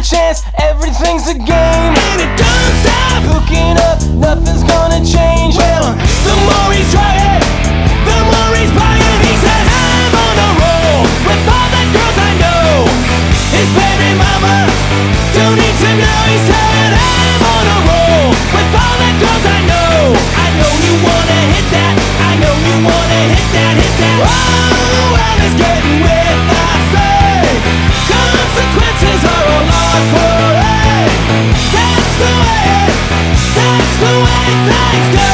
chance, everything's a game. And it don't stop. Hooking up, nothing's gonna change. Well, the more he's trying, the more he's buying. He says, I'm on a roll with all the girls I know. His baby mama don't need to know. He said, I'm on a roll with all the girls I know. I know you wanna hit that. I know you wanna hit that, hit that. Oh, well, it's getting with I say. Consequences are a lot for it. That's the way things go.